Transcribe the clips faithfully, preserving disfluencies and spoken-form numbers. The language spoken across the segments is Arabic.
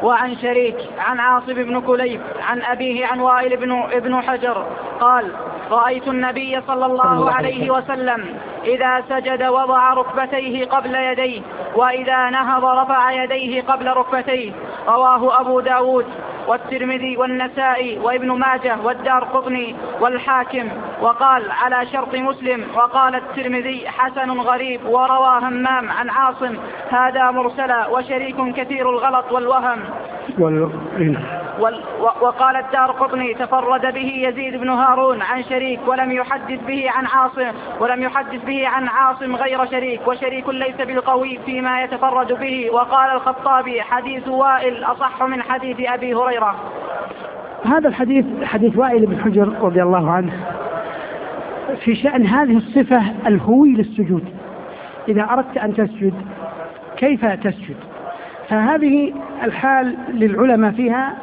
وعن شريك عن عاصم بن كليب عن أبيه عن وائل بن, ابن حجر قال رأيت النبي صلى الله عليه وسلم إذا سجد وضع ركبتيه قبل يديه، وإذا نهض رفع يديه قبل ركبتيه. رواه أبو داود والترمذي والنسائي وابن ماجه والدارقطني والحاكم، وقال على شرط مسلم. وقال الترمذي حسن غريب. وروى همام عن عاصم هذا مرسلا، وشريك كثير الغلط والوهم. وال... وقال الدارقطني تفرد به يزيد بن هارون عن شريك ولم يحدث به عن عاصم ولم يحدث به عن عاصم غير شريك، وشريك ليس بالقوي فيما يتفرد به. وقال الخطابي حديث وائل أصح من حديث أبي هريرة. هذا الحديث حديث وائل بن حجر رضي الله عنه في شأن هذه الصفة الهوي للسجود. إذا أردت أن تسجد كيف تسجد؟ فهذه الحال للعلماء فيها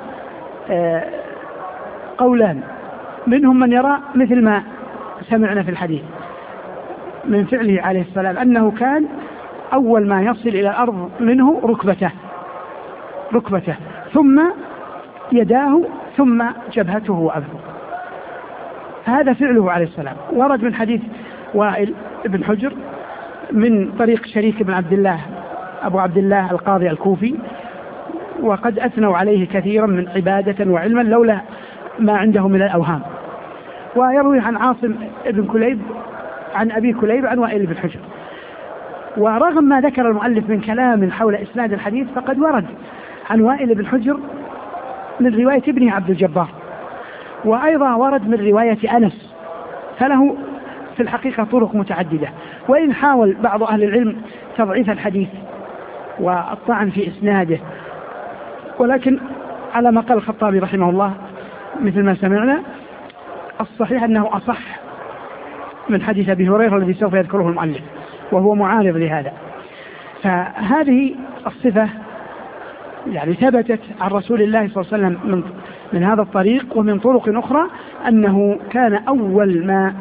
قولان، منهم من يرى مثل ما سمعنا في الحديث من فعله عليه السلام أنه كان أول ما يصل إلى الأرض منه ركبته ركبته ثم يداه ثم جبهته وأنفه، هذا فعله عليه السلام. ورد من حديث وائل بن حجر من طريق شريك بن عبد الله أبو عبد الله القاضي الكوفي، وقد أثنوا عليه كثيرا من عبادة وعلما لولا ما عنده من الأوهام. ويروي عن عاصم بن كليب عن أبي كليب عن وائل بن حجر. ورغم ما ذكر المؤلف من كلام حول إسناد الحديث فقد ورد عن وائل بن حجر من رواية ابنه عبد الجبار، وأيضا ورد من رواية أنس، فله في الحقيقة طرق متعددة. وإن حاول بعض أهل العلم تضعيف الحديث والطعن في إسناده، ولكن على ما قال الخطابي رحمه الله مثل ما سمعنا الصحيح أنه أصح من حديث أبي هريرة الذي سوف يذكره المؤلف، وهو معارض لهذا. فهذه الصفة يعني ثبتت عن رسول الله صلى الله عليه وسلم من, من هذا الطريق ومن طرق أخرى، أنه كان أول ما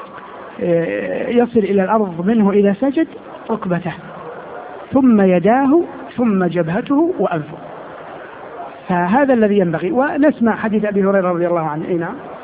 يصل إلى الأرض منه إذا سجد ركبته ثم يداه ثم جبهته وأنفه. فهذا الذي ينبغي. ونسمع حديث أبي هريرة رضي الله عنه. إيه نعم.